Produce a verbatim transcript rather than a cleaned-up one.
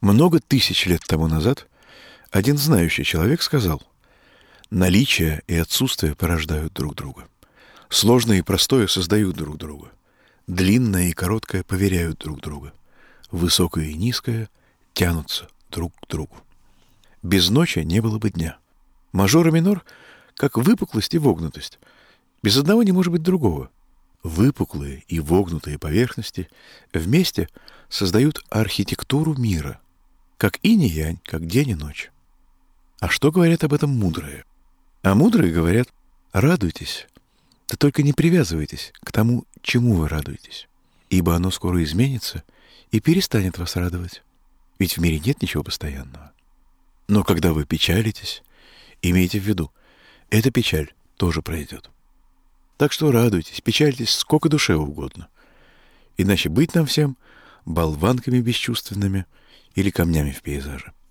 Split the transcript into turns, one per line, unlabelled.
Много тысяч лет тому назад один знающий человек сказал: наличие и отсутствие порождают друг друга. Сложное и простое создают друг друга. Длинное и короткое поверяют друг друга. Высокое и низкое тянутся друг к другу. Без ночи не было бы дня. Мажор и минор — как выпуклость и вогнутость. Без одного не может быть другого. Выпуклые и вогнутые поверхности вместе создают архитектуру мира, как инь и янь, как день и ночь. А что говорят об этом мудрые? А мудрые говорят: радуйтесь, да только не привязывайтесь к тому, чему вы радуетесь, ибо оно скоро изменится и перестанет вас радовать, ведь в мире нет ничего постоянного. Но когда вы печалитесь, имейте в виду, эта печаль тоже пройдет. Так что радуйтесь, печальтесь сколько душе угодно, иначе быть нам всем болванками бесчувственными или камнями в пейзаже.